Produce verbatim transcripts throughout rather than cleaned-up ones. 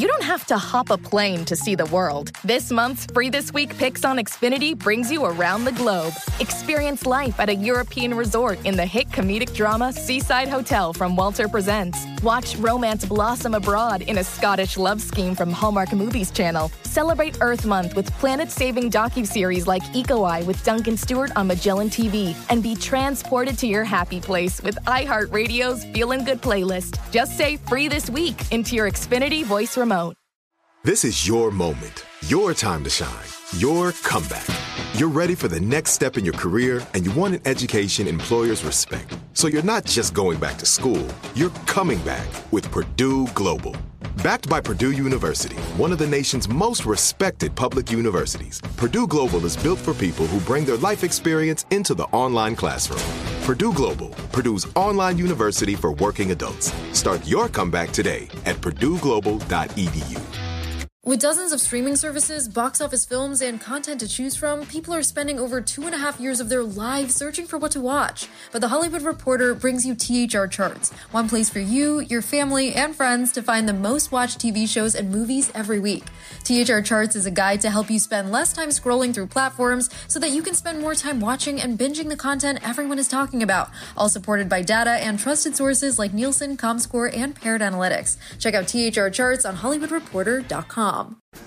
you don't have to hop a plane to see the world. This month's Free This Week Picks on Xfinity brings you around the globe. Experience life at a European resort in the hit comedic drama Seaside Hotel from Walter Presents. Watch romance blossom abroad in a Scottish love scheme from Hallmark Movies Channel. Celebrate Earth Month with planet-saving docuseries like Eco Eye with Duncan Stewart on Magellan T V. And be transported to your happy place with iHeartRadio's Feelin' Good playlist. Just say Free This Week into your Xfinity voice remote. This is your moment, your time to shine, your comeback. You're ready for the next step in your career, and you want an education employers respect. So you're not just going back to school, you're coming back with Purdue Global. Backed by Purdue University, one of the nation's most respected public universities, Purdue Global is built for people who bring their life experience into the online classroom. Purdue Global, Purdue's online university for working adults. Start your comeback today at purdue global dot e d u. With dozens of streaming services, box office films, and content to choose from, people are spending over two and a half years of their lives searching for what to watch. But The Hollywood Reporter brings you T H R Charts, one place for you, your family, and friends to find the most watched T V shows and movies every week. T H R Charts is a guide to help you spend less time scrolling through platforms so that you can spend more time watching and binging the content everyone is talking about, all supported by data and trusted sources like Nielsen, Comscore, and Paired Analytics. Check out T H R Charts on hollywood reporter dot com.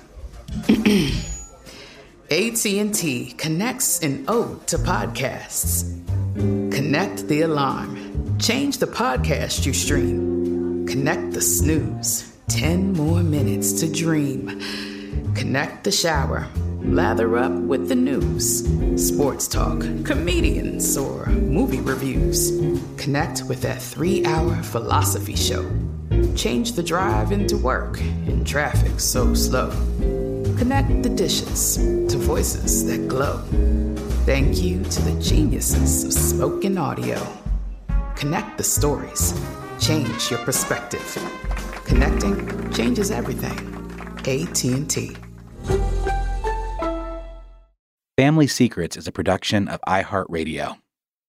A T and T connects an ode to podcasts. Connect the alarm. Change the podcast you stream. Connect the snooze. Ten more minutes to dream. Connect the shower. Lather up with the news. Sports talk, comedians, or movie reviews. Connect with that three-hour philosophy show. Change the drive into work in traffic so slow. Connect the dishes to voices that glow. Thank you to the geniuses of spoken audio. Connect the stories. Change your perspective. Connecting changes everything. A T and T. Family Secrets is a production of iHeartRadio.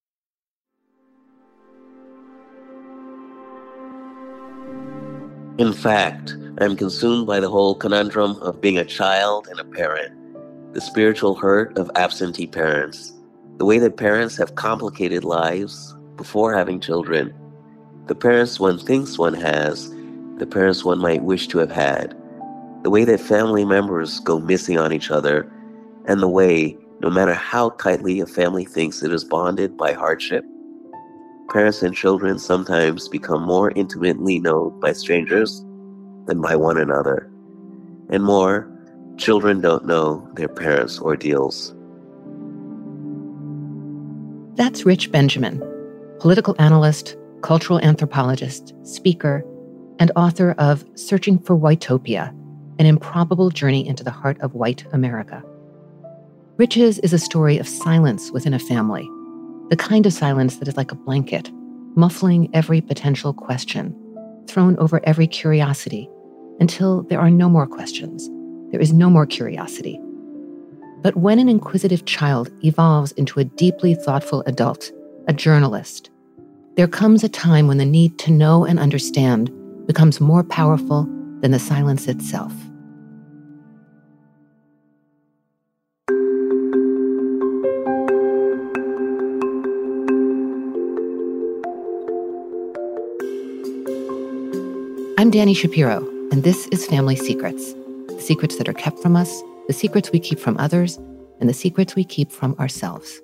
In fact, I am consumed by the whole conundrum of being a child and a parent, the spiritual hurt of absentee parents, the way that parents have complicated lives before having children, the parents one thinks one has, the parents one might wish to have had, the way that family members go missing on each other, and the way, no matter how tightly a family thinks it is bonded by hardship, parents and children sometimes become more intimately known by strangers than by one another. And more, children don't know their parents' ordeals. That's Rich Benjamin, political analyst, cultural anthropologist, speaker, and author of Searching for Whitopia, an improbable journey into the heart of white America. Rich's is a story of silence within a family, the kind of silence that is like a blanket, muffling every potential question, thrown over every curiosity, until there are no more questions. There is no more curiosity. But when an inquisitive child evolves into a deeply thoughtful adult, a journalist, there comes a time when the need to know and understand becomes more powerful than the silence itself. I'm Dani Shapiro, and this is Family Secrets, the secrets that are kept from us, the secrets we keep from others, and the secrets we keep from ourselves.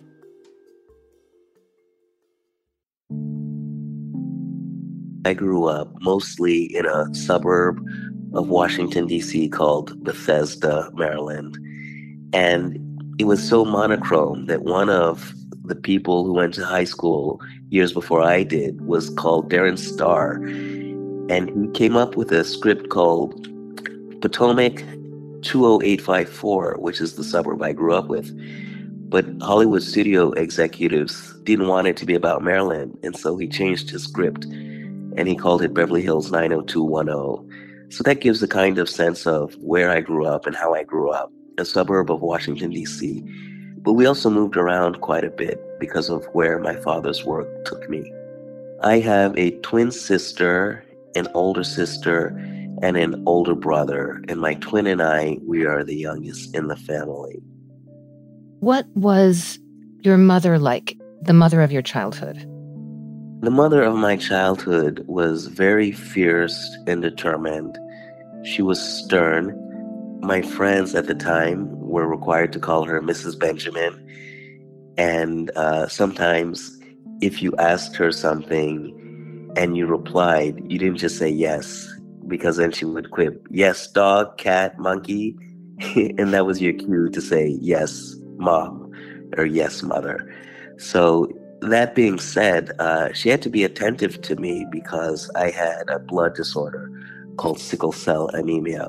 I grew up mostly in a suburb of Washington, D C called Bethesda, Maryland. And it was so monochrome that one of the people who went to high school years before I did was called Darren Star. And he came up with a script called Potomac two oh eight five four, which is the suburb I grew up with. But Hollywood studio executives didn't want it to be about Maryland, and so he changed his script, and he called it Beverly Hills nine oh two one oh. So that gives a kind of sense of where I grew up and how I grew up, a suburb of Washington, D C. But we also moved around quite a bit because of where my father's work took me. I have a twin sister, an older sister, and an older brother. And my twin and I, we are the youngest in the family. What was your mother like, the mother of your childhood? The mother of my childhood was very fierce and determined. She was stern. My friends at the time were required to call her Missus Benjamin. And uh, sometimes if you asked her something and you replied, you didn't just say yes, because then she would quip, yes, dog, cat, monkey. And that was your cue to say, yes, mom, or yes, mother. So that being said, uh, she had to be attentive to me because I had a blood disorder called sickle cell anemia.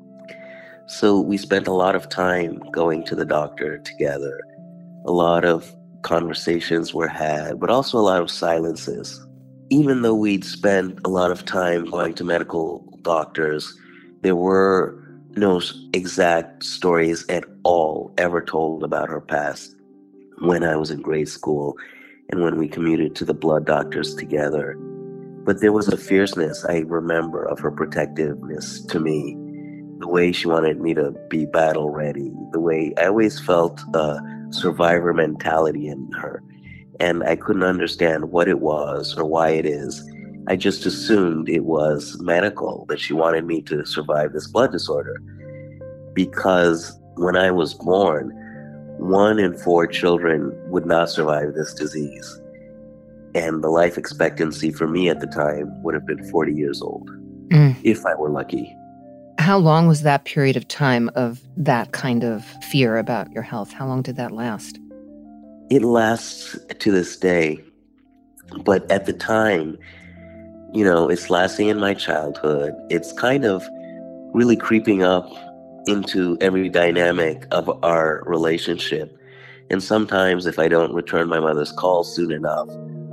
So we spent a lot of time going to the doctor together. A lot of conversations were had, but also a lot of silences. Even though we'd spent a lot of time going to medical doctors, there were no exact stories at all ever told about her past when I was in grade school and when we commuted to the blood doctors together. But there was a fierceness I remember of her protectiveness to me, the way she wanted me to be battle ready, the way I always felt a survivor mentality in her. And I couldn't understand what it was or why it is. I just assumed it was medical, that she wanted me to survive this blood disorder. Because when I was born, one in four children would not survive this disease. And the life expectancy for me at the time would have been forty years old, mm. if I were lucky. How long was that period of time of that kind of fear about your health? How long did that last? It lasts to this day. But at the time, you know, it's lasting in my childhood. It's kind of really creeping up into every dynamic of our relationship. And sometimes if I don't return my mother's call soon enough,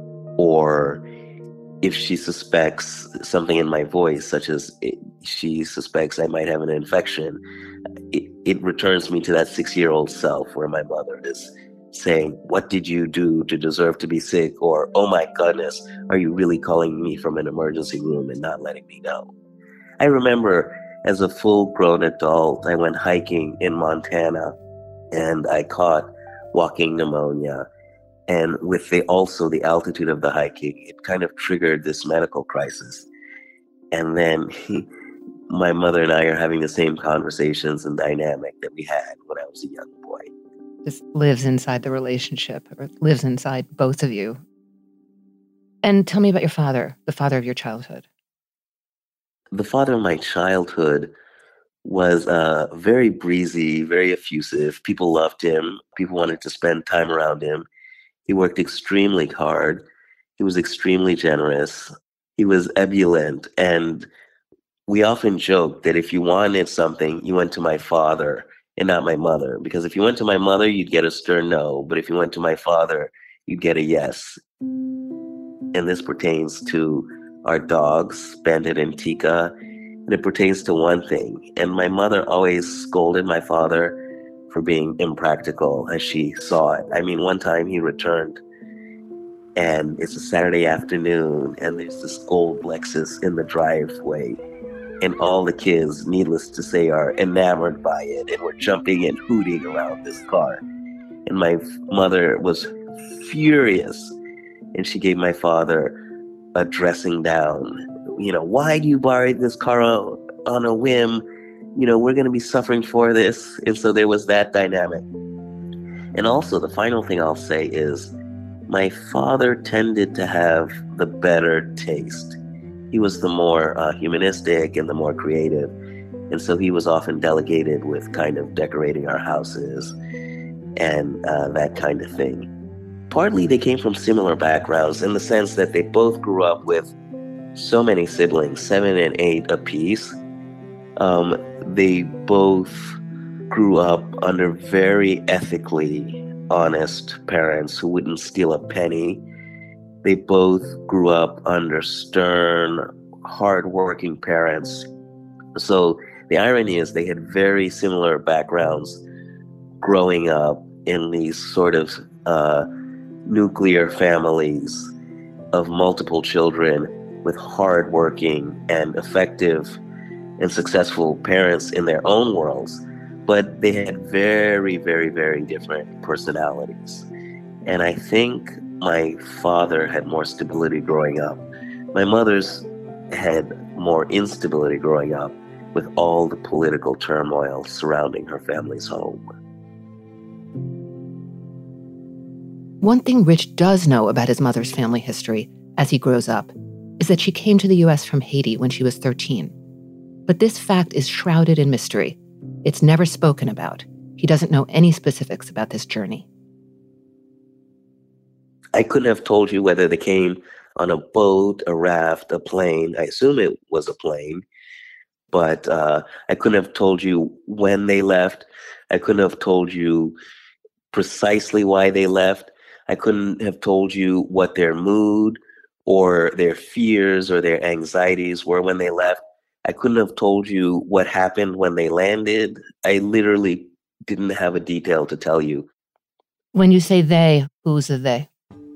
or if she suspects something in my voice, such as it, she suspects I might have an infection, it, it returns me to that six-year-old self where my mother is saying, what did you do to deserve to be sick? Or, oh my goodness, are you really calling me from an emergency room and not letting me know? I remember as a full-grown adult, I went hiking in Montana and I caught walking pneumonia. And with the, also the altitude of the hiking, it kind of triggered this medical crisis. And then he, my mother and I are having the same conversations and dynamic that we had when I was a young boy. Just lives inside the relationship, or lives inside both of you. And tell me about your father, the father of your childhood. The father of my childhood was uh, very breezy, very effusive. People loved him. People wanted to spend time around him. He worked extremely hard. He was extremely generous. He was ebullient. And we often joked that if you wanted something, you went to my father and not my mother. Because if you went to my mother, you'd get a stern no. But if you went to my father, you'd get a yes. And this pertains to our dogs, Bandit and Tika. And it pertains to one thing. And my mother always scolded my father for being impractical as she saw it. I mean, one time he returned and it's a Saturday afternoon and there's this old Lexus in the driveway and all the kids, needless to say, are enamored by it and we're jumping and hooting around this car. And my mother was furious and she gave my father a dressing down. You know, why do you borrow this car on, on a whim? You know, we're going to be suffering for this. And so there was that dynamic. And also the final thing I'll say is my father tended to have the better taste. He was the more uh, humanistic and the more creative. And so he was often delegated with kind of decorating our houses and uh, that kind of thing. Partly they came from similar backgrounds in the sense that they both grew up with so many siblings, seven and eight apiece. Um, they both grew up under very ethically honest parents who wouldn't steal a penny. They both grew up under stern, hardworking parents. So the irony is they had very similar backgrounds growing up in these sort of uh, nuclear families of multiple children with hardworking and effective and successful parents in their own worlds, but they had very, very, very different personalities. And I think my father had more stability growing up. My mother's had more instability growing up with all the political turmoil surrounding her family's home. One thing Rich does know about his mother's family history as he grows up is that she came to the U S from Haiti when she was thirteen. But this fact is shrouded in mystery. It's never spoken about. He doesn't know any specifics about this journey. I couldn't have told you whether they came on a boat, a raft, a plane. I assume it was a plane, but uh, I couldn't have told you when they left. I couldn't have told you precisely why they left. I couldn't have told you what their mood or their fears or their anxieties were when they left. I couldn't have told you what happened when they landed. I literally didn't have a detail to tell you. When you say they, who's the they?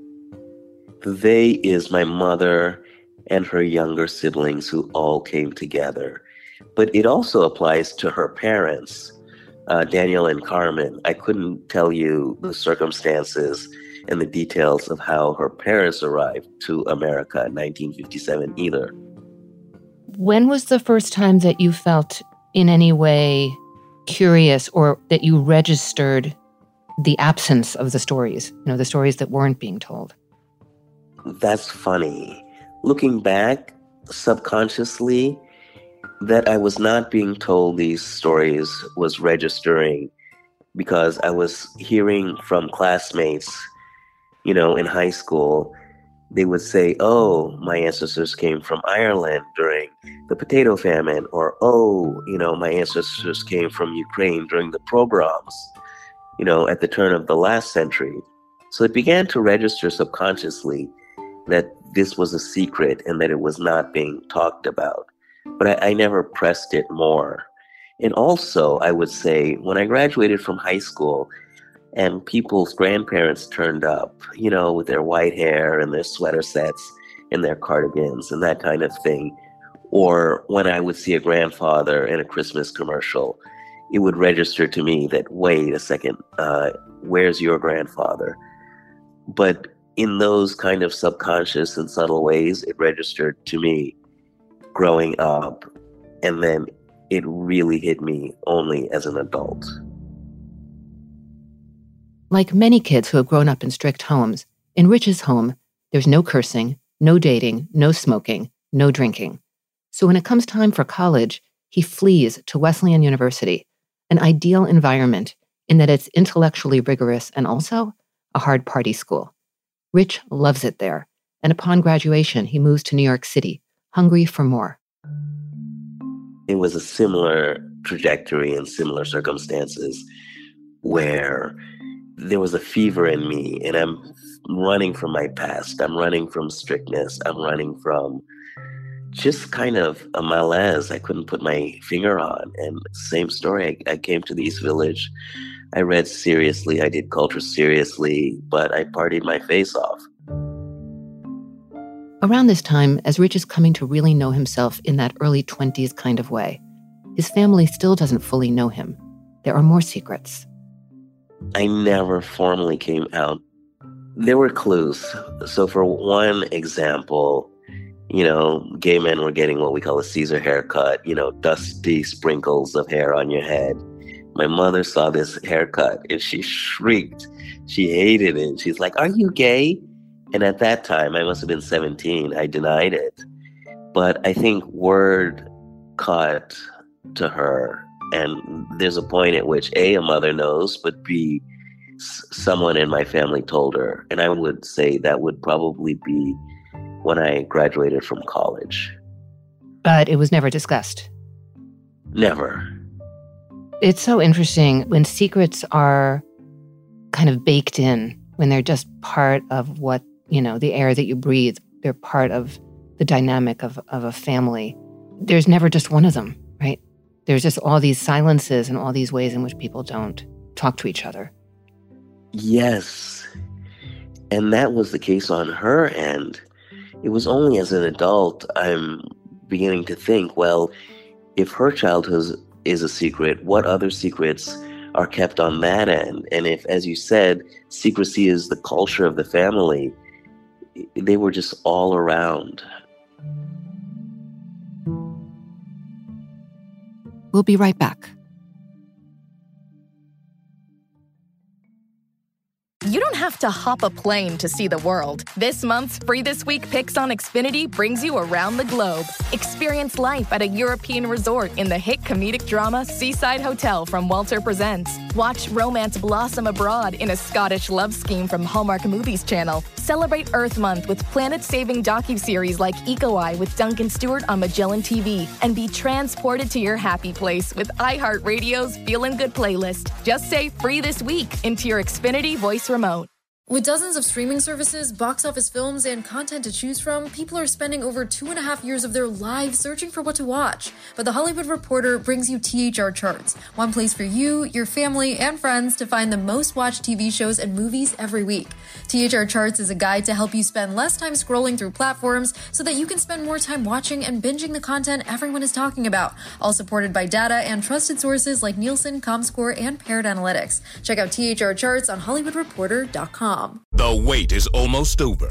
They is my mother and her younger siblings who all came together. But it also applies to her parents, uh, Daniel and Carmen. I couldn't tell you the circumstances and the details of how her parents arrived to America in nineteen fifty-seven either. When was the first time that you felt in any way curious or that you registered the absence of the stories, you know, the stories that weren't being told? That's funny. Looking back, subconsciously, that I was not being told these stories was registering because I was hearing from classmates, you know, in high school. They would say, oh, my ancestors came from Ireland during the potato famine, or, oh, you know, my ancestors came from Ukraine during the pogroms, you know, at the turn of the last century. So it began to register subconsciously that this was a secret and that it was not being talked about. But I, I never pressed it more. And also, I would say, when I graduated from high school and people's grandparents turned up, you know, with their white hair and their sweater sets and their cardigans and that kind of thing, or when I would see a grandfather in a Christmas commercial, it would register to me that, wait a second, uh, where's your grandfather? But in those kind of subconscious and subtle ways, it registered to me growing up, and then it really hit me only as an adult. Like many kids who have grown up in strict homes, in Rich's home, there's no cursing, no dating, no smoking, no drinking. So when it comes time for college, he flees to Wesleyan University, an ideal environment in that it's intellectually rigorous and also a hard party school. Rich loves it there, and upon graduation, he moves to New York City, hungry for more. It was a similar trajectory and similar circumstances where there was a fever in me, and I'm running from my past. I'm running from strictness. I'm running from just kind of a malaise I couldn't put my finger on. And same story, I, I came to the East Village. I read seriously, I did culture seriously, but I partied my face off. Around this time, as Rich is coming to really know himself in that early twenties kind of way, his family still doesn't fully know him. There are more secrets. I never formally came out. There were clues. So for one example, you know, gay men were getting what we call a Caesar haircut, you know, dusty sprinkles of hair on your head. My mother saw this haircut and she shrieked. She hated it. She's like, are you gay? And at that time, I must have been seventeen, I denied it. But I think word caught to her. And there's a point at which A, a mother knows, but B, s- someone in my family told her. And I would say that would probably be when I graduated from college. But it was never discussed. Never. It's so interesting when secrets are kind of baked in, when they're just part of what, you know, the air that you breathe. They're part of the dynamic of, of a family. There's never just one of them, right? There's just all these silences and all these ways in which people don't talk to each other. Yes. And that was the case on her end. It was only as an adult I'm beginning to think, well, if her childhood is a secret, what other secrets are kept on that end? And if, as you said, secrecy is the culture of the family, they were just all around. We'll be right back. You don't have to hop a plane to see the world. This month's Free This Week Picks on Xfinity brings you around the globe. Experience life at a European resort in the hit comedic drama Seaside Hotel from Walter Presents. Watch romance blossom abroad in a Scottish love scheme from Hallmark Movies Channel. Celebrate Earth Month with planet-saving docuseries like Eco Eye with Duncan Stewart on Magellan T V. And be transported to your happy place with iHeartRadio's Feelin' Good playlist. Just say Free This Week into your Xfinity voice remote. With dozens of streaming services, box office films, and content to choose from, people are spending over two and a half years of their lives searching for what to watch. But The Hollywood Reporter brings you T H R Charts, one place for you, your family, and friends to find the most watched T V shows and movies every week. T H R Charts is a guide to help you spend less time scrolling through platforms so that you can spend more time watching and binging the content everyone is talking about, all supported by data and trusted sources like Nielsen, Comscore, and Parrot Analytics. Check out T H R Charts on Hollywood Reporter dot com. The wait is almost over.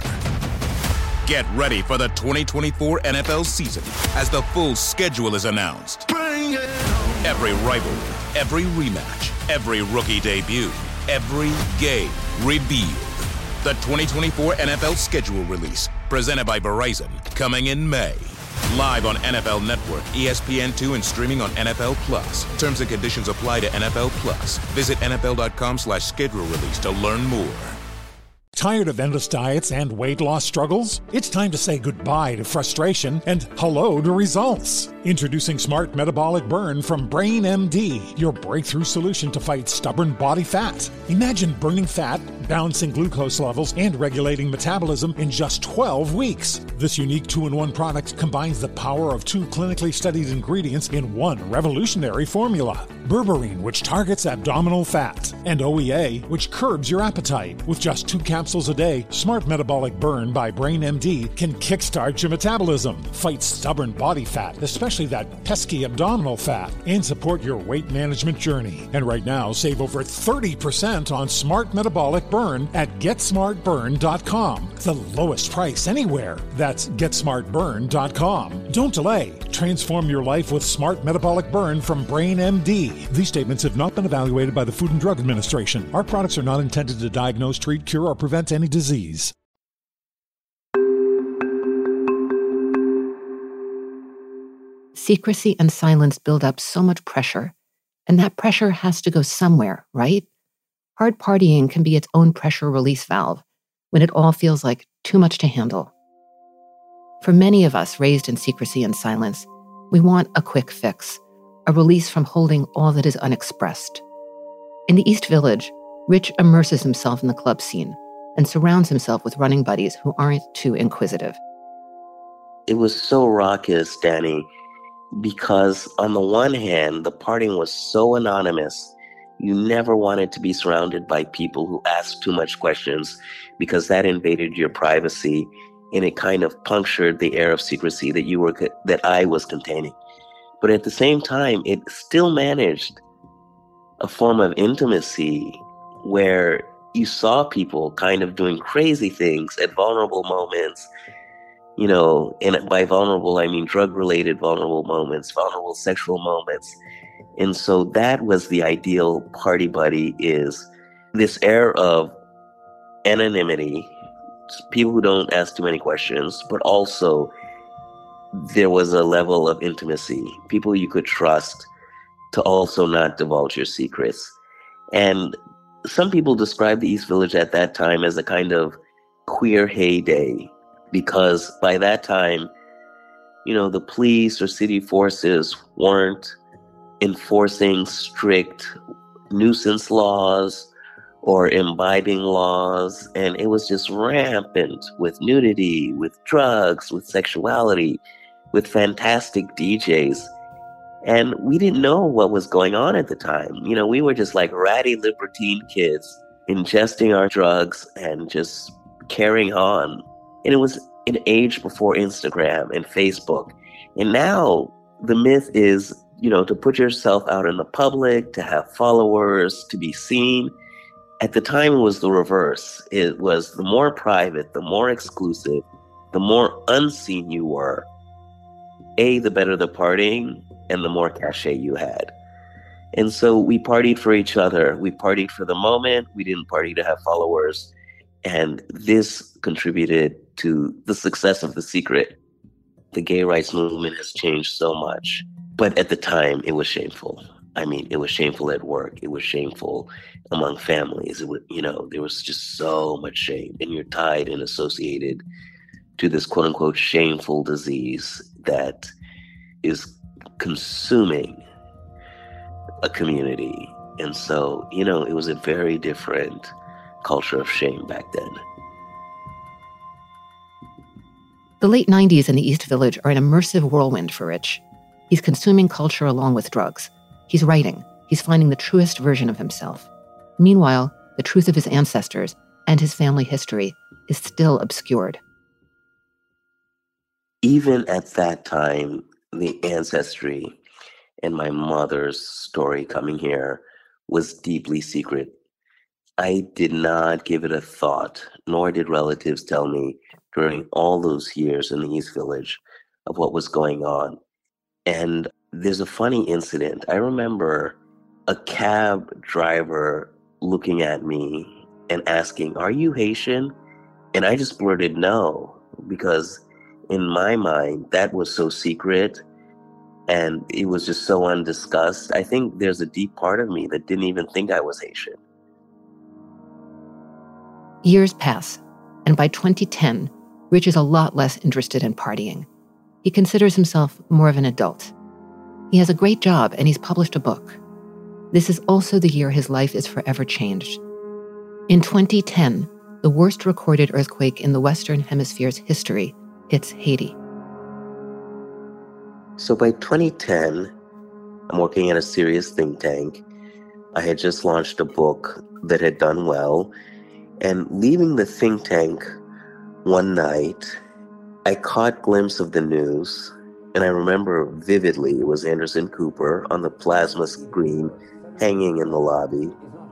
Get ready for the twenty twenty-four N F L season as the full schedule is announced. Bring it on. Every rivalry, every rematch, every rookie debut, every game revealed. The twenty twenty-four N F L schedule release, presented by Verizon, coming in May. Live on N F L Network, E S P N two, and streaming on N F L Plus. Terms and conditions apply to N F L Plus. Visit N F L dot com slash schedule release to learn more. Tired of endless diets and weight loss struggles? It's time to say goodbye to frustration and hello to results. Introducing Smart Metabolic Burn from Brain M D, your breakthrough solution to fight stubborn body fat. Imagine burning fat, balancing glucose levels, and regulating metabolism in just twelve weeks. This unique two-in-one product combines the power of two clinically studied ingredients in one revolutionary formula. Berberine, which targets abdominal fat, and O E A, which curbs your appetite. With just two capsules a day, Smart Metabolic Burn by Brain M D can kickstart your metabolism, fight stubborn body fat, especially that pesky abdominal fat, and support your weight management journey. And right now, save over thirty percent on Smart Metabolic Burn at get smart burn dot com. The lowest price anywhere. That's get smart burn dot com. Don't delay. Transform your life with Smart Metabolic Burn from Brain M D. These statements have not been evaluated by the Food and Drug Administration. Our products are not intended to diagnose, treat, cure, or prevent any disease. Secrecy and silence build up so much pressure, and that pressure has to go somewhere, right? Hard partying can be its own pressure release valve when it all feels like too much to handle. For many of us raised in secrecy and silence, we want a quick fix, a release from holding all that is unexpressed. In the East Village, Rich immerses himself in the club scene and surrounds himself with running buddies who aren't too inquisitive. It was so raucous, Danny, because on the one hand, the partying was so anonymous. You never wanted to be surrounded by people who asked too much questions because that invaded your privacy and it kind of punctured the air of secrecy that you were that I was containing. But at the same time, it still managed a form of intimacy where you saw people kind of doing crazy things at vulnerable moments. You know, and by vulnerable, I mean drug-related vulnerable moments, vulnerable sexual moments. And so that was the ideal party buddy, is this air of anonymity, people who don't ask too many questions, but also there was a level of intimacy, people you could trust to also not divulge your secrets. And some people describe the East Village at that time as a kind of queer heyday, because by that time, you know, the police or city forces weren't enforcing strict nuisance laws or imbibing laws, and it was just rampant with nudity, with drugs, with sexuality, with fantastic D Js. And we didn't know what was going on at the time. You know, we were just like ratty libertine kids ingesting our drugs and just carrying on. And it was an age before Instagram and Facebook. And now the myth is, you know, to put yourself out in the public, to have followers, to be seen. At the time, it was the reverse. It was the more private, the more exclusive, the more unseen you were, A, the better the partying and the more cachet you had. And so we partied for each other. We partied for the moment. We didn't party to have followers. And this contributed to the success of The Secret. The gay rights movement has changed so much. But at the time, it was shameful. I mean, it was shameful at work. It was shameful among families. It was, you know, there was just so much shame. And you're tied and associated to this quote unquote shameful disease that is consuming a community. And so, you know, it was a very different culture of shame back then. The late nineties in the East Village are an immersive whirlwind for Rich. He's consuming culture along with drugs. He's writing. He's finding the truest version of himself. Meanwhile, the truth of his ancestors and his family history is still obscured. Even at that time, the ancestry and my mother's story coming here was deeply secret. I did not give it a thought, nor did relatives tell me during all those years in the East Village of what was going on. And there's a funny incident. I remember a cab driver looking at me and asking, "Are you Haitian?" And I just blurted no, because in my mind, that was so secret and it was just so undiscussed. I think there's a deep part of me that didn't even think I was Haitian. Years pass, and by twenty ten, Rich is a lot less interested in partying. He considers himself more of an adult. He has a great job and he's published a book. This is also the year his life is forever changed. In twenty ten, the worst recorded earthquake in the Western Hemisphere's history hits Haiti. So by twenty ten, I'm working at a serious think tank. I had just launched a book that had done well. And leaving the think tank one night, I caught a glimpse of the news. And I remember vividly, it was Anderson Cooper on the plasma screen hanging in the lobby.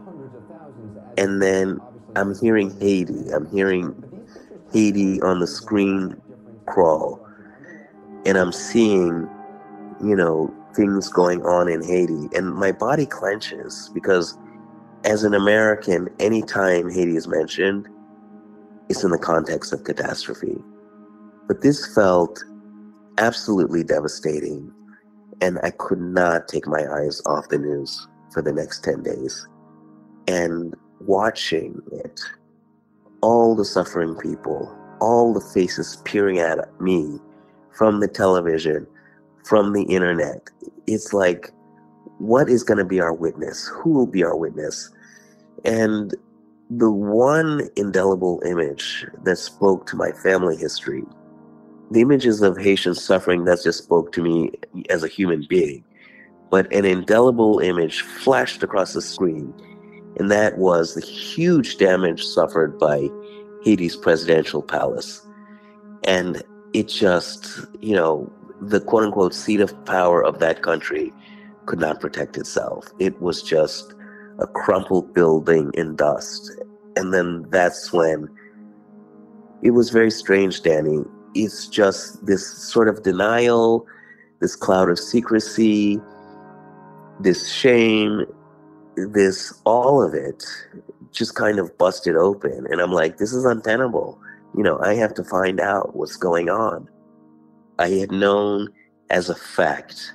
And then I'm hearing Haiti. I'm hearing Haiti on the screen crawl. And I'm seeing, you know, things going on in Haiti. And my body clenches because as an American, anytime Haiti is mentioned, it's in the context of catastrophe. But this felt absolutely devastating, and I could not take my eyes off the news for the next ten days. And watching it, all the suffering people, all the faces peering at me from the television, from the internet, it's like, what is going to be our witness? Who will be our witness? And the one indelible image that spoke to my family history, the images of Haitian suffering, that just spoke to me as a human being. But an indelible image flashed across the screen, and that was the huge damage suffered by Haiti's presidential palace. And it just, you know, the quote-unquote seat of power of that country could not protect itself. It was just a crumpled building in dust. And then that's when it was very strange, Danny. It's just this sort of denial, this cloud of secrecy, this shame, this, all of it just kind of busted open. And I'm like, this is untenable. You know, I have to find out what's going on. I had known as a fact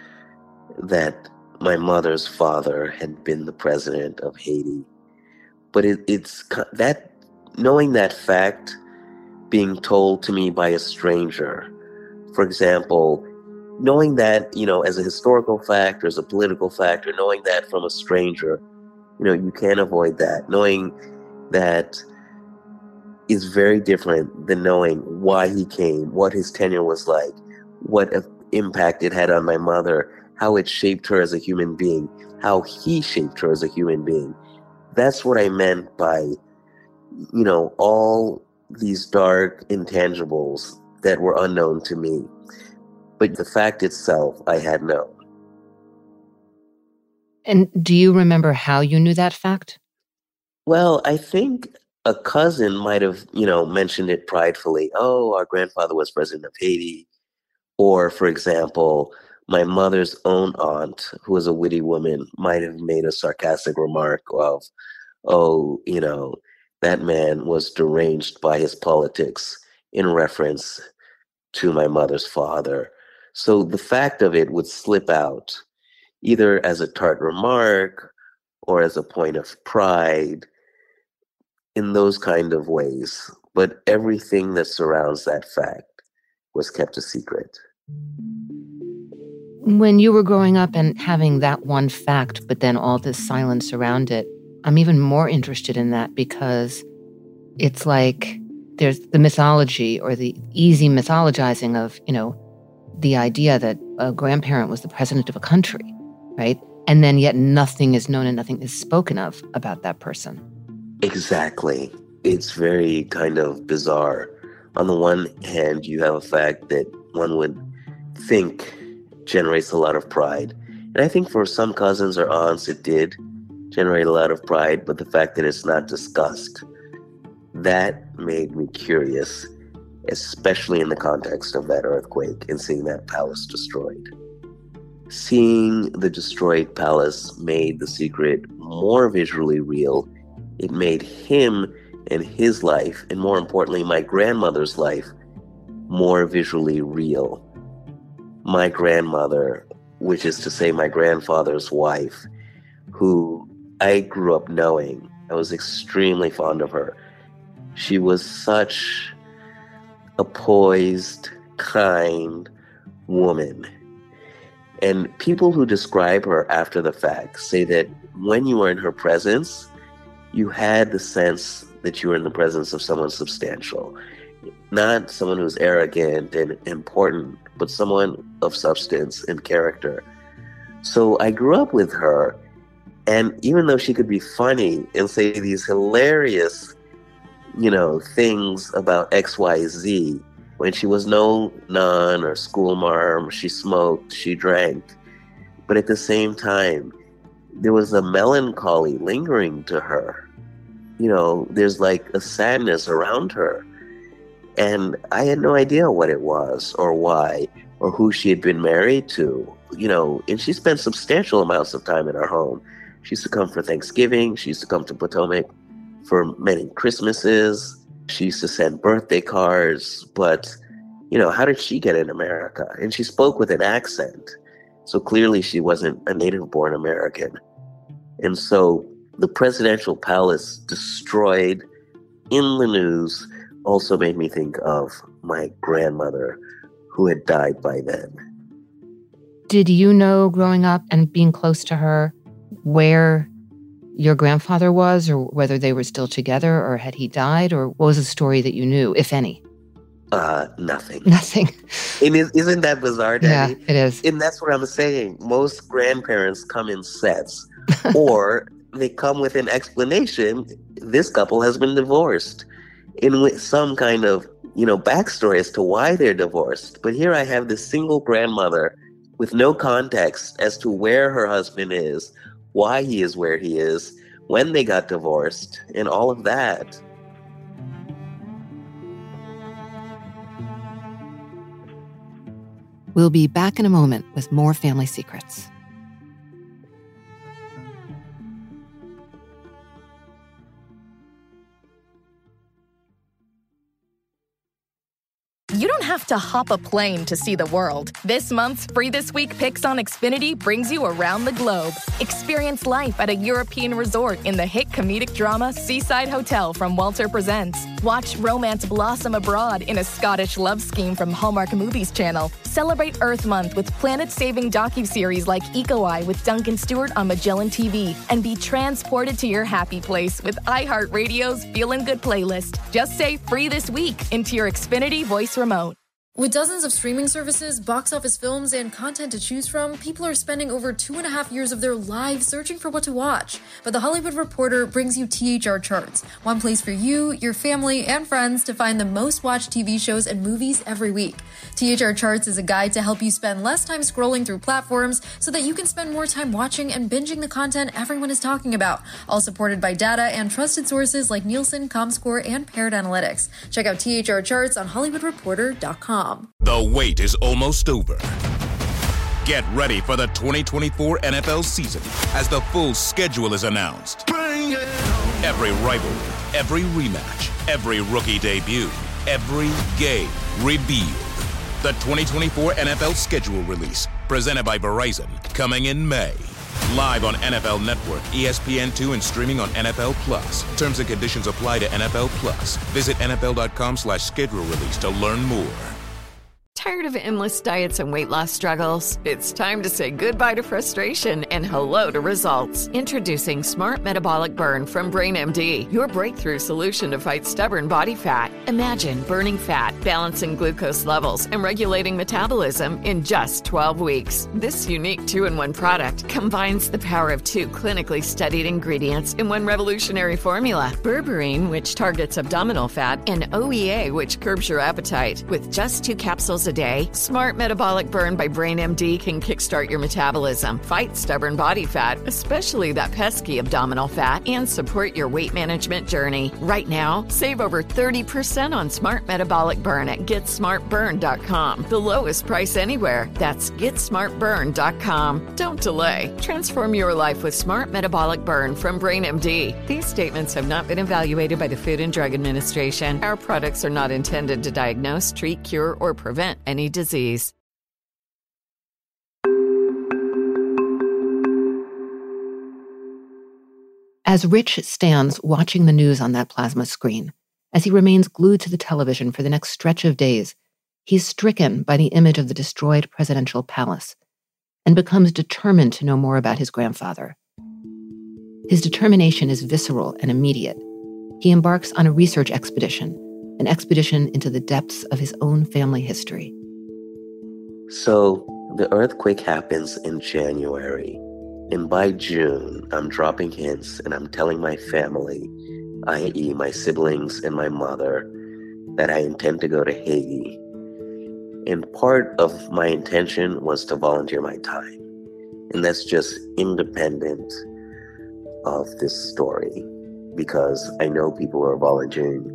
that my mother's father had been the president of Haiti. But it, it's that, knowing that fact being told to me by a stranger, for example, knowing that, you know, as a historical fact or as a political fact, or knowing that from a stranger, you know, you can't avoid that. Knowing that is very different than knowing why he came, what his tenure was like, what impact it had on my mother, how it shaped her as a human being, how he shaped her as a human being. That's what I meant by, you know, all these dark intangibles that were unknown to me. But the fact itself, I had known. And do you remember how you knew that fact? Well, I think a cousin might have, you know, mentioned it pridefully. Oh, our grandfather was president of Haiti. Or, for example, my mother's own aunt, who was a witty woman, might have made a sarcastic remark of, oh, you know, that man was deranged by his politics, in reference to my mother's father. So the fact of it would slip out either as a tart remark or as a point of pride, in those kind of ways. But everything that surrounds that fact was kept a secret. When you were growing up and having that one fact, but then all this silence around it, I'm even more interested in that because it's like there's the mythology or the easy mythologizing of, you know, the idea that a grandparent was the president of a country, right? And then yet nothing is known and nothing is spoken of about that person. Exactly. It's very kind of bizarre. On the one hand, you have a fact that one would think generates a lot of pride. And I think for some cousins or aunts, it did generate a lot of pride, but the fact that it's not discussed, that made me curious, especially in the context of that earthquake and seeing that palace destroyed. Seeing the destroyed palace made the secret more visually real. It made him and his life, and more importantly, my grandmother's life, more visually real. My grandmother, which is to say my grandfather's wife, who I grew up knowing, I was extremely fond of her. She was such a poised, kind woman. And people who describe her after the fact say that when you were in her presence, you had the sense that you were in the presence of someone substantial. Not someone who's arrogant and important, but someone of substance and character. So I grew up with her, and even though she could be funny and say these hilarious, you know, things about X Y Z, when she was no nun or schoolmarm, she smoked, she drank. But at the same time, there was a melancholy lingering to her. You know, there's like a sadness around her. And I had no idea what it was or why or who she had been married to, you know, and she spent substantial amounts of time in our home. She used to come for Thanksgiving. She used to come to Potomac for many Christmases. She used to send birthday cards. But, you know, how did she get in America? And she spoke with an accent. So clearly she wasn't a native-born American. And so the presidential palace destroyed in the news also made me think of my grandmother, who had died by then. Did you know growing up and being close to her where your grandfather was, or whether they were still together, or had he died, or what was the story that you knew, if any? Uh, nothing. Nothing. And isn't that bizarre, Danny? Yeah, it is. And that's what I'm saying. Most grandparents come in sets, or they come with an explanation. This couple has been divorced, in with some kind of, you know, backstory as to why they're divorced. But here I have this single grandmother with no context as to where her husband is, why he is where he is, when they got divorced, and all of that. We'll be back in a moment with more Family Secrets. You don't have to hop a plane to see the world. This month's Free This Week Picks on Xfinity brings you around the globe. Experience life at a European resort in the hit comedic drama Seaside Hotel from Walter Presents. Watch romance blossom abroad in a Scottish love scheme from Hallmark Movies Channel. Celebrate Earth Month with planet-saving docuseries like Eco Eye with Duncan Stewart on Magellan T V. And be transported to your happy place with iHeartRadio's Feelin' Good playlist. Just say Free This Week into your Xfinity voice remote. With dozens of streaming services, box office films, and content to choose from, people are spending over two and a half years of their lives searching for what to watch. But The Hollywood Reporter brings you T H R Charts, one place for you, your family, and friends to find the most watched T V shows and movies every week. T H R Charts is a guide to help you spend less time scrolling through platforms so that you can spend more time watching and binging the content everyone is talking about, all supported by data and trusted sources like Nielsen, ComScore, and Paired Analytics. Check out T H R Charts on hollywood reporter dot com. The wait is almost over. Get ready for the twenty twenty-four N F L season as the full schedule is announced. Bring it on. Every rivalry, every rematch, every rookie debut, every game revealed. The twenty twenty-four N F L schedule release, presented by Verizon, coming in May. Live on N F L Network, E S P N two, and streaming on N F L Plus. Terms and conditions apply to N F L Plus. Visit N F L dot com slash schedule release to learn more. Tired of endless diets and weight loss struggles? It's time to say goodbye to frustration and hello to results. Introducing Smart Metabolic Burn from BrainMD, your breakthrough solution to fight stubborn body fat. Imagine burning fat, balancing glucose levels, and regulating metabolism in just twelve weeks. This unique two-in-one product combines the power of two clinically studied ingredients in one revolutionary formula. Berberine, which targets abdominal fat, and O E A, which curbs your appetite. With just two capsules a day, Smart Metabolic Burn by BrainMD can kickstart your metabolism, fight stubborn body fat, especially that pesky abdominal fat, and support your weight management journey. Right now, save over thirty percent on Smart Metabolic Burn at get smart burn dot com. The lowest price anywhere. That's get smart burn dot com. Don't delay. Transform your life with Smart Metabolic Burn from BrainMD. These statements have not been evaluated by the Food and Drug Administration. Our products are not intended to diagnose, treat, cure, or prevent any disease. As Rich stands watching the news on that plasma screen, as he remains glued to the television for the next stretch of days, he's stricken by the image of the destroyed presidential palace and becomes determined to know more about his grandfather. His determination is visceral and immediate. He embarks on a research expedition, an expedition into the depths of his own family history. So the earthquake happens in January, and by June, I'm dropping hints and I'm telling my family, that is my siblings and my mother, that I intend to go to Haiti. And part of my intention was to volunteer my time. And that's just independent of this story, because I know people are volunteering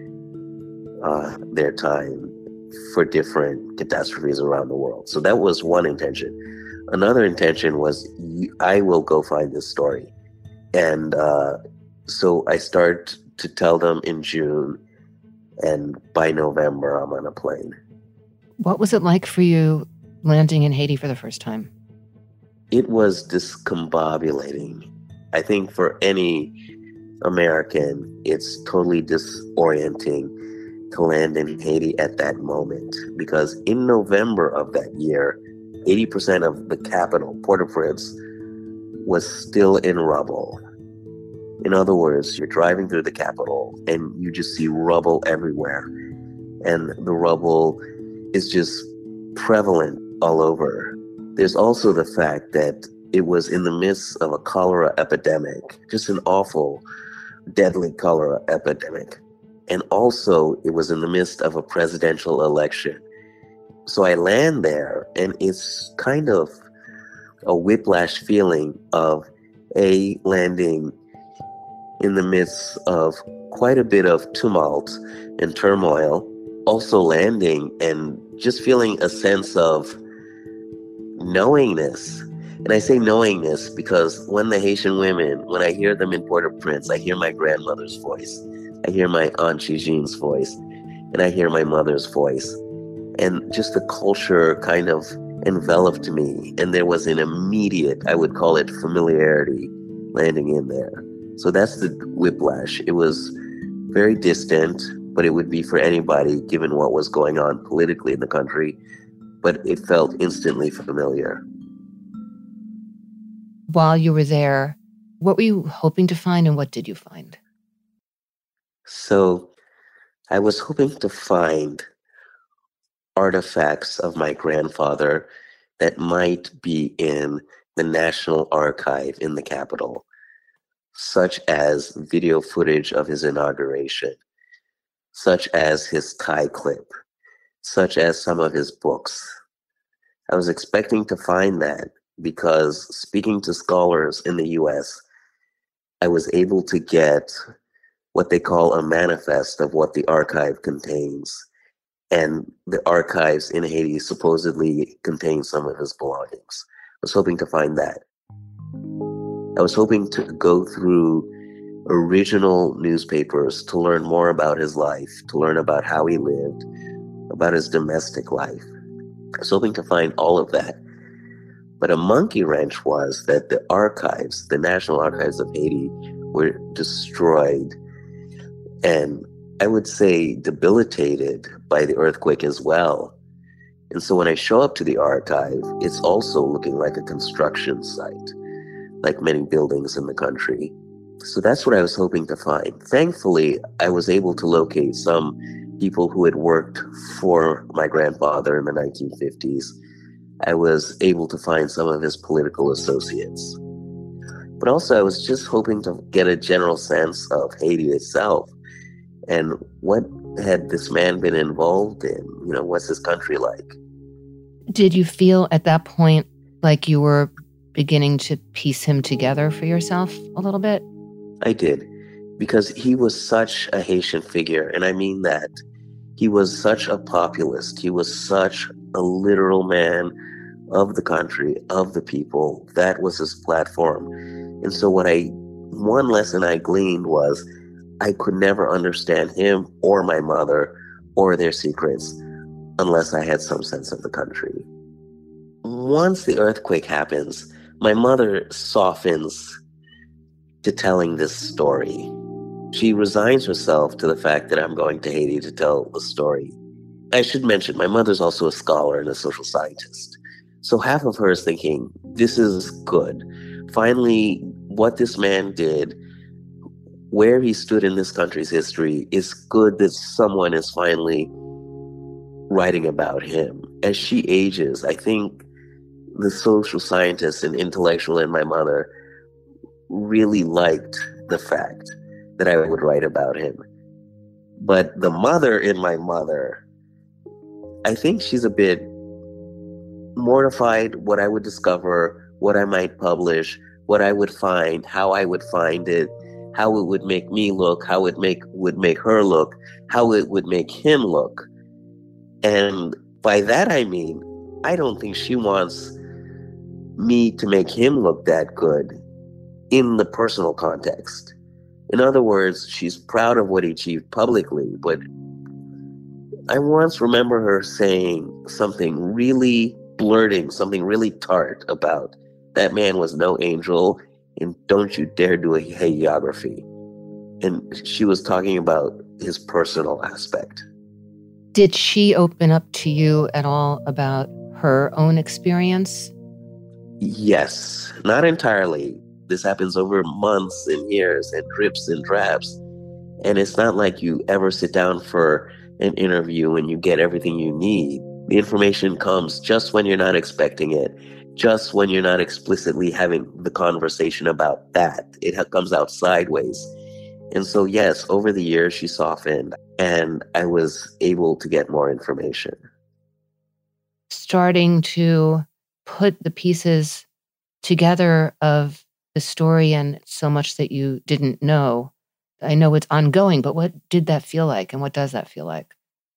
uh, their time for different catastrophes around the world. So that was one intention. Another intention was I will go find this story. And uh, so I start to tell them in June, and by November, I'm on a plane. What was it like for you landing in Haiti for the first time? It was discombobulating. I think for any American, it's totally disorienting to land in Haiti at that moment, because in November of that year, eighty percent of the capital, Port-au-Prince, was still in rubble. In other words, you're driving through the capital and you just see rubble everywhere. And the rubble is just prevalent all over. There's also the fact that it was in the midst of a cholera epidemic, just an awful, deadly cholera epidemic. And also, it was in the midst of a presidential election. So I land there, and it's kind of a whiplash feeling of A, landing in the midst of quite a bit of tumult and turmoil, also landing and just feeling a sense of knowingness. And I say knowingness because when the Haitian women, when I hear them in Port-au-Prince, I hear my grandmother's voice. I hear my Aunt Gigine's voice, and I hear my mother's voice. And just the culture kind of enveloped me. And there was an immediate, I would call it familiarity, landing in there. So that's the whiplash. It was very distant, but it would be for anybody given what was going on politically in the country. But it felt instantly familiar. While you were there, what were you hoping to find, and what did you find? So I was hoping to find artifacts of my grandfather that might be in the National Archive in the Capitol, such as video footage of his inauguration, such as his tie clip, such as some of his books. I was expecting to find that because speaking to scholars in the U S, I was able to get what they call a manifest of what the archive contains. And the archives in Haiti supposedly contain some of his belongings. I was hoping to find that. I was hoping to go through original newspapers to learn more about his life, to learn about how he lived, about his domestic life. I was hoping to find all of that. But a monkey wrench was that the archives, the National Archives of Haiti, were destroyed and I would say debilitated by the earthquake as well. And so when I show up to the archive, it's also looking like a construction site, like many buildings in the country. So that's what I was hoping to find. Thankfully, I was able to locate some people who had worked for my grandfather in the nineteen fifties. I was able to find some of his political associates. But also I was just hoping to get a general sense of Haiti itself and what had this man been involved in? You know, what's his country like? Did you feel at that point like you were beginning to piece him together for yourself a little bit? I did, because he was such a Haitian figure, and I mean that. He was such a populist. He was such a literal man of the country, of the people. That was his platform. And so what I, one lesson I gleaned was I could never understand him or my mother or their secrets unless I had some sense of the country. Once the earthquake happens, my mother softens to telling this story. She resigns herself to the fact that I'm going to Haiti to tell the story. I should mention, my mother's also a scholar and a social scientist. So half of her is thinking, this is good. Finally, what this man did, where he stood in this country's history, is good that someone is finally writing about him. As she ages, I think the social scientist and intellectual in my mother really liked the fact that I would write about him. But the mother in my mother, I think she's a bit mortified what I would discover, what I might publish, what I would find, how I would find it, how it would make me look, how it make would make her look, how it would make him look. And by that I mean, I don't think she wants me to make him look that good in the personal context. In other words, she's proud of what he achieved publicly, but I once remember her saying something really blurting, something really tart about that man was no angel and don't you dare do a hagiography. And she was talking about his personal aspect. Did she open up to you at all about her own experience? Yes, not entirely. This happens over months and years and drips and drabs. And it's not like you ever sit down for an interview and you get everything you need. The information comes just when you're not expecting it, just when you're not explicitly having the conversation about that. It comes out sideways. And so, yes, over the years, she softened and I was able to get more information. Starting to put the pieces together of the story and so much that you didn't know. I know it's ongoing, but what did that feel like and what does that feel like?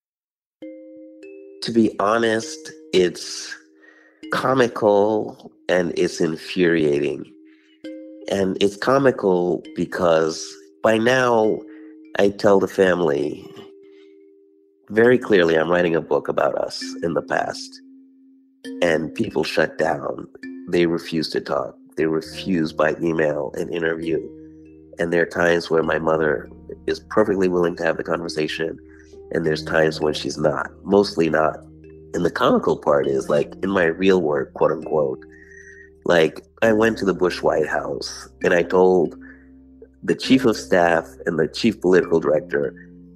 To be honest, it's comical and it's infuriating. And it's comical because by now I tell the family very clearly I'm writing a book about us in the past. And people shut down. They refuse to talk. They refuse by email and interview. And there are times where my mother is perfectly willing to have the conversation, and there's times when she's not, mostly not. And the comical part is, like, in my real work, quote unquote, like, I went to the Bush White House and I told the chief of staff and the chief political director,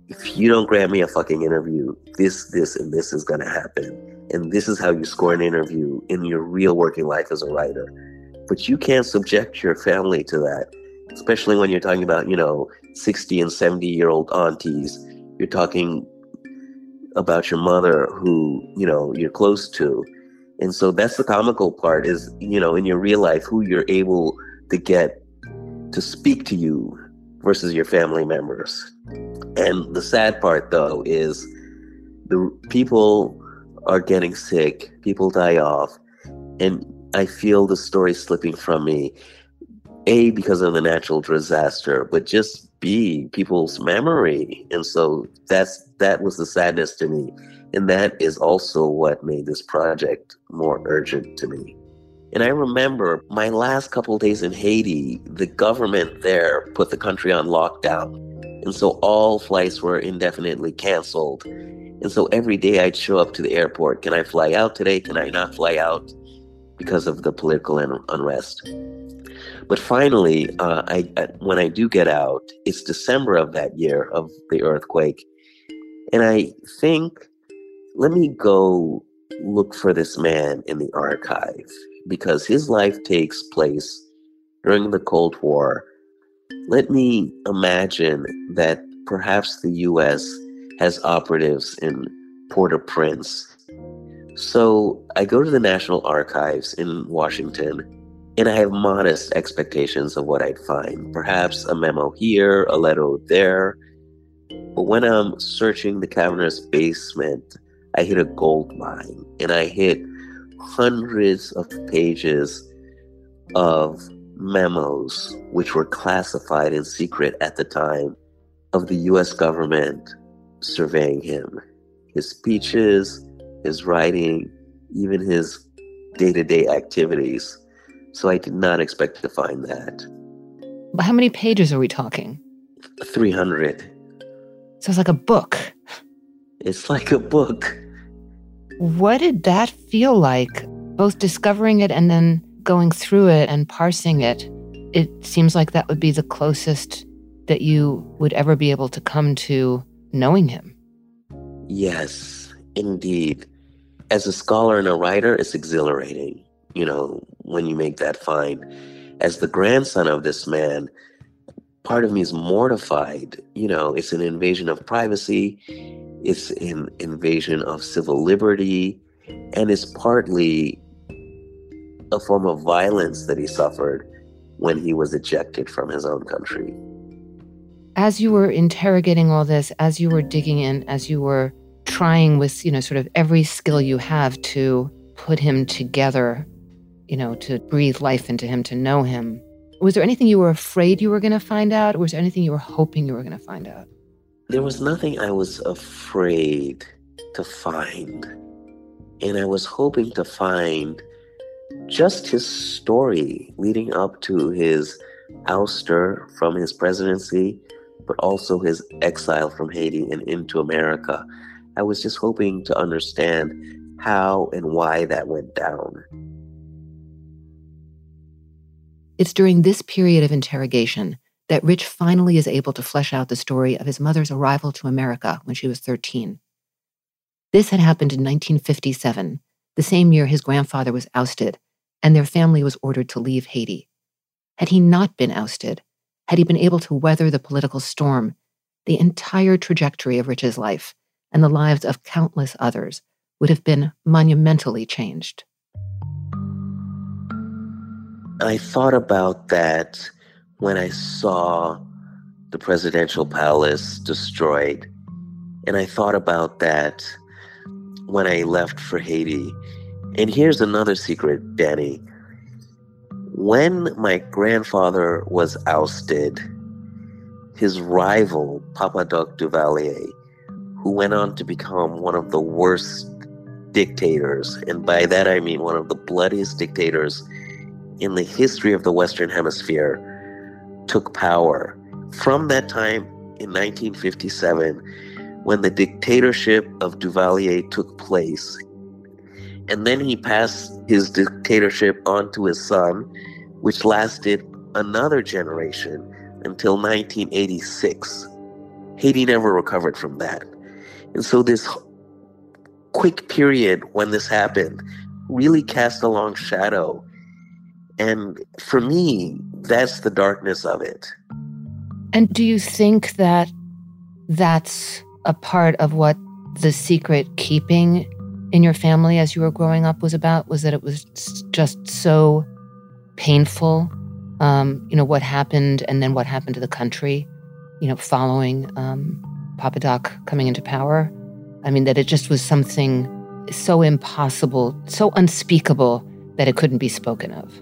if you don't grant me a fucking interview, this, this, and this is going to happen. And this is how you score an interview in your real working life as a writer. But you can't subject your family to that, especially when you're talking about, you know, sixty and seventy year old aunties. You're talking about your mother who, you know, you're close to. And so that's the comical part is, you know, in your real life, who you're able to get to speak to you versus your family members. And the sad part, though, is the people are getting sick, people die off, and I feel the story slipping from me, A, because of the natural disaster, but just B, people's memory. And so that's that was the sadness to me. And that is also what made this project more urgent to me. And I remember my last couple of days in Haiti, the government there put the country on lockdown. And so all flights were indefinitely canceled. And so every day I'd show up to the airport. Can I fly out today? Can I not fly out? Because of the political un- unrest. But finally, uh, I, I when I do get out, it's December of that year of the earthquake. And I think, let me go look for this man in the archive, because his life takes place during the Cold War. Let me imagine that perhaps the U S has operatives in Port-au-Prince. So I go to the National Archives in Washington, and I have modest expectations of what I'd find. Perhaps a memo here, a letter there. But when I'm searching the cavernous basement, I hit a gold mine, and I hit hundreds of pages of memos which were classified in secret at the time of the U S government surveying him. His speeches, his writing, even his day-to-day activities. So I did not expect to find that. But how many pages are we talking? three hundred. So it's like a book. It's like a book. What did that feel like, both discovering it and then going through it and parsing it? It seems like that would be the closest that you would ever be able to come to knowing him. Yes, indeed. As a scholar and a writer, it's exhilarating, you know, when you make that find. As the grandson of this man, part of me is mortified. You know, it's an invasion of privacy. It's an invasion of civil liberty. And it's partly a form of violence that he suffered when he was ejected from his own country. As you were interrogating all this, as you were digging in, as you were trying with, you know, sort of every skill you have to put him together, you know, to breathe life into him, to know him, was there anything you were afraid you were going to find out? Or was there anything you were hoping you were going to find out? There was nothing I was afraid to find. And I was hoping to find just his story leading up to his ouster from his presidency, but also his exile from Haiti and into America. I was just hoping to understand how and why that went down. It's during this period of interrogation that Rich finally is able to flesh out the story of his mother's arrival to America when she was thirteen. This had happened in nineteen fifty-seven, the same year his grandfather was ousted, and their family was ordered to leave Haiti. Had he not been ousted, had he been able to weather the political storm, the entire trajectory of Rich's life and the lives of countless others would have been monumentally changed. I thought about that when I saw the presidential palace destroyed. And I thought about that when I left for Haiti. And here's another secret, Danny. When my grandfather was ousted, his rival, Papa Doc Duvalier, who went on to become one of the worst dictators, and by that I mean one of the bloodiest dictators in the history of the Western Hemisphere, took power. From that time in nineteen fifty-seven, when the dictatorship of Duvalier took place, and then he passed his dictatorship on to his son, which lasted another generation until nineteen eighty-six. Haiti never recovered from that. And so this quick period when this happened really cast a long shadow. And for me, that's the darkness of it. And do you think that that's a part of what the secret keeping in your family as you were growing up was about? Was that it was just so painful, um, you know, what happened and then what happened to the country, you know, following um, Papa Doc coming into power? I mean, that it just was something so impossible, so unspeakable that it couldn't be spoken of.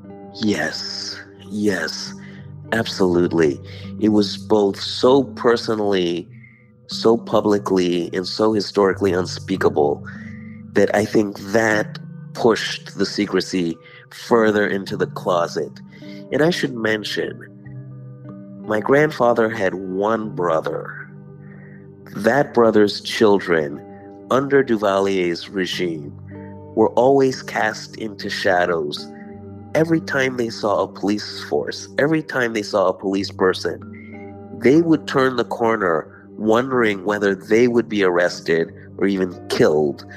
Yes, yes, absolutely. It was both so personally, so publicly, and so historically unspeakable that I think that pushed the secrecy further into the closet. And I should mention, my grandfather had one brother. That brother's children, under Duvalier's regime, were always cast into shadows. Every time they saw a police force, every time they saw a police person, they would turn the corner wondering whether they would be arrested or even killed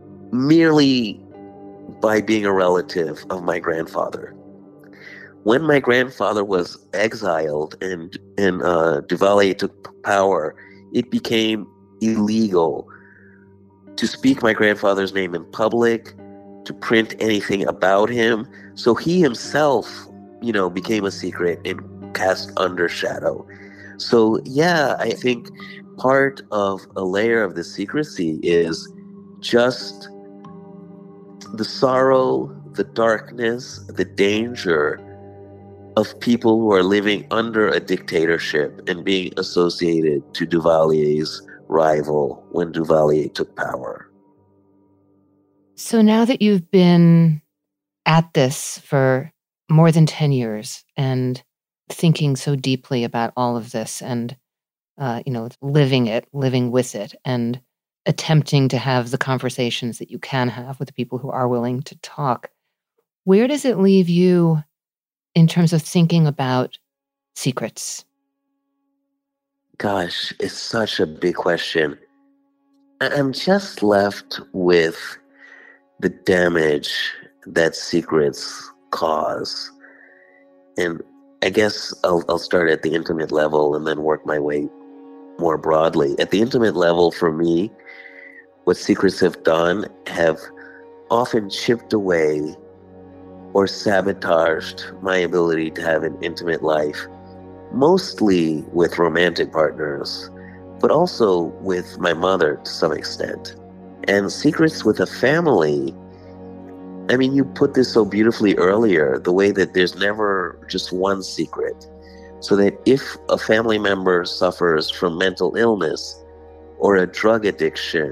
merely by being a relative of my grandfather. When my grandfather was exiled and, and uh, Duvalier took power, it became illegal to speak my grandfather's name in public, to print anything about him. So he himself, you know, became a secret and cast under shadow. So yeah, I think part of a layer of the secrecy is just the sorrow, the darkness, the danger of people who are living under a dictatorship and being associated to Duvalier's rival when Duvalier took power. So now that you've been at this for more than ten years and thinking so deeply about all of this and, uh, you know, living it, living with it, and attempting to have the conversations that you can have with the people who are willing to talk, where does it leave you in terms of thinking about secrets? Gosh, it's such a big question. I'm just left with the damage that secrets cause. And I guess I'll, I'll start at the intimate level and then work my way more broadly. At the intimate level, for me, what secrets have done have often chipped away or sabotaged my ability to have an intimate life, mostly with romantic partners, but also with my mother to some extent. And secrets with a family, I mean, you put this so beautifully earlier, the way that there's never just one secret. So that if a family member suffers from mental illness or a drug addiction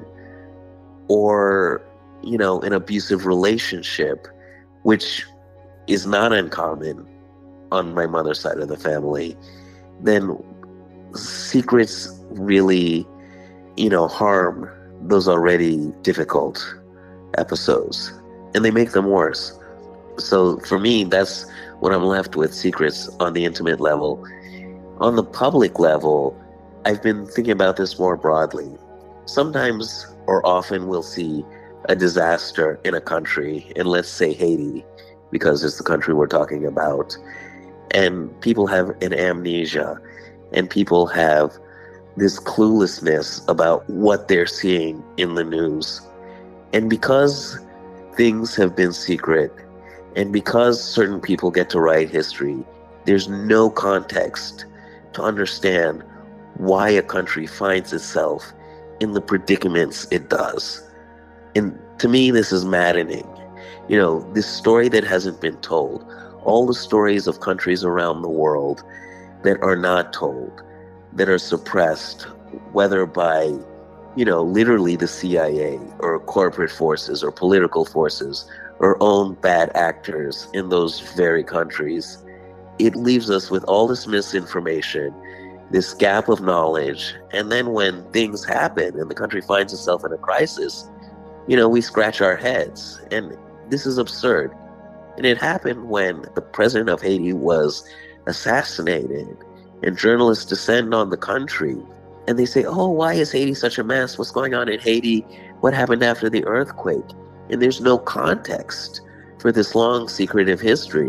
or, you know, an abusive relationship, which is not uncommon on my mother's side of the family, then secrets really, you know, harm those already difficult episodes, and they make them worse. So for me, that's what I'm left with, secrets on the intimate level. On the public level, I've been thinking about this more broadly. Sometimes or often we'll see a disaster in a country, and let's say Haiti, because it's the country we're talking about, and people have an amnesia, and people have this cluelessness about what they're seeing in the news. And because things have been secret, and because certain people get to write history, there's no context to understand why a country finds itself in the predicaments it does. And to me, this is maddening. You know, this story that hasn't been told, all the stories of countries around the world that are not told, that are suppressed, whether by, you know, literally the C I A or corporate forces or political forces or own bad actors in those very countries. It leaves us with all this misinformation, this gap of knowledge, and then when things happen and the country finds itself in a crisis, you know, we scratch our heads. And this is absurd. And it happened when the president of Haiti was assassinated and journalists descend on the country. And they say, oh, why is Haiti such a mess? What's going on in Haiti? What happened after the earthquake? And there's no context for this long secretive history.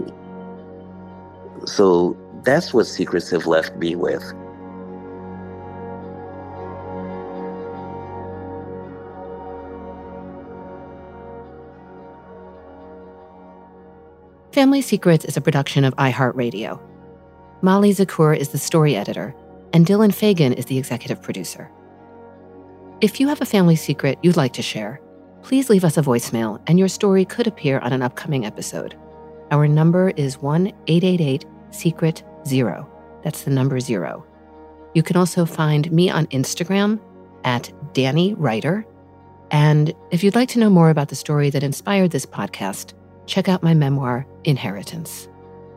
So that's what Secrets have left me with. Family Secrets is a production of iHeartRadio. Molly Zakur is the story editor, and Dylan Fagan is the executive producer. If you have a family secret you'd like to share, please leave us a voicemail, and your story could appear on an upcoming episode. Our number is one eight eight eight secret zero. That's the number zero. You can also find me on Instagram at Danny Writer. And if you'd like to know more about the story that inspired this podcast, check out my memoir, Inheritance.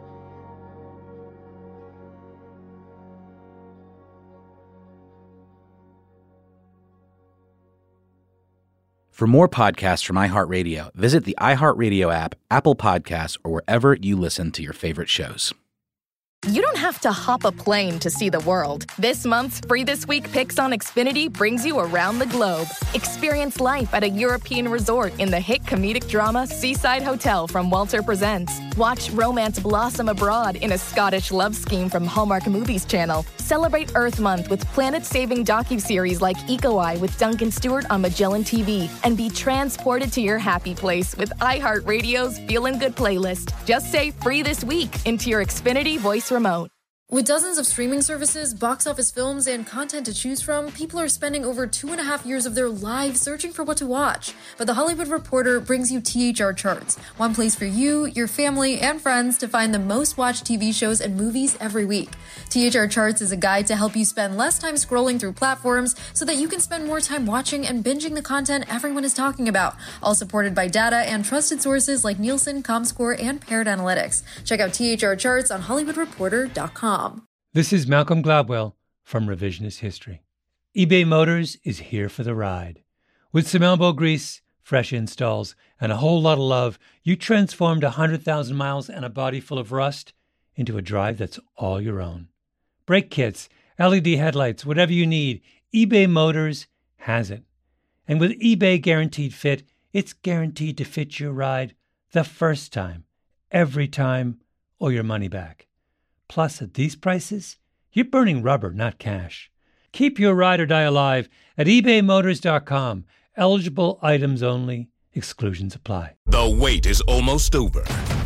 For more podcasts from iHeartRadio, visit the iHeartRadio app, Apple Podcasts, or wherever you listen to your favorite shows. You don't have to hop a plane to see the world. This month's Free This Week Picks on Xfinity brings you around the globe. Experience life at a European resort in the hit comedic drama Seaside Hotel from Walter Presents. Watch romance blossom abroad in a Scottish love scheme from Hallmark Movies Channel. Celebrate Earth Month with planet-saving docuseries like Eco Eye with Duncan Stewart on Magellan T V. And be transported to your happy place with iHeartRadio's Feelin' Good playlist. Just say Free This Week into your Xfinity voice remote. With dozens of streaming services, box office films, and content to choose from, people are spending over two and a half years of their lives searching for what to watch. But The Hollywood Reporter brings you T H R Charts, one place for you, your family, and friends to find the most watched T V shows and movies every week. T H R Charts is a guide to help you spend less time scrolling through platforms so that you can spend more time watching and binging the content everyone is talking about, all supported by data and trusted sources like Nielsen, Comscore, and Paired Analytics. Check out T H R Charts on Hollywood Reporter dot com. This is Malcolm Gladwell from Revisionist History. eBay Motors is here for the ride. With some elbow grease, fresh installs, and a whole lot of love, you transformed one hundred thousand miles and a body full of rust into a drive that's all your own. Brake kits, L E D headlights, whatever you need, eBay Motors has it. And with eBay Guaranteed Fit, it's guaranteed to fit your ride the first time, every time, or your money back. Plus, at these prices, you're burning rubber, not cash. Keep your ride or die alive at ebay motors dot com. Eligible items only. Exclusions apply. The wait is almost over.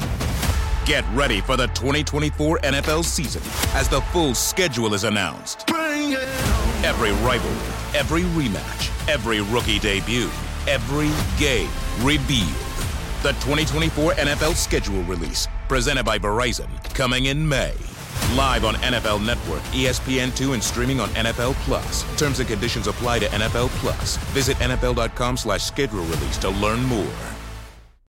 Get ready for the twenty twenty-four N F L season as the full schedule is announced. Bring it on. Every rivalry, every rematch, every rookie debut, every game revealed. The twenty twenty-four N F L schedule release, presented by Verizon, coming in May. Live on N F L Network, E S P N two, and streaming on N F L Plus. Terms and conditions apply to N F L Plus. Visit N F L dot com slash schedule release to learn more.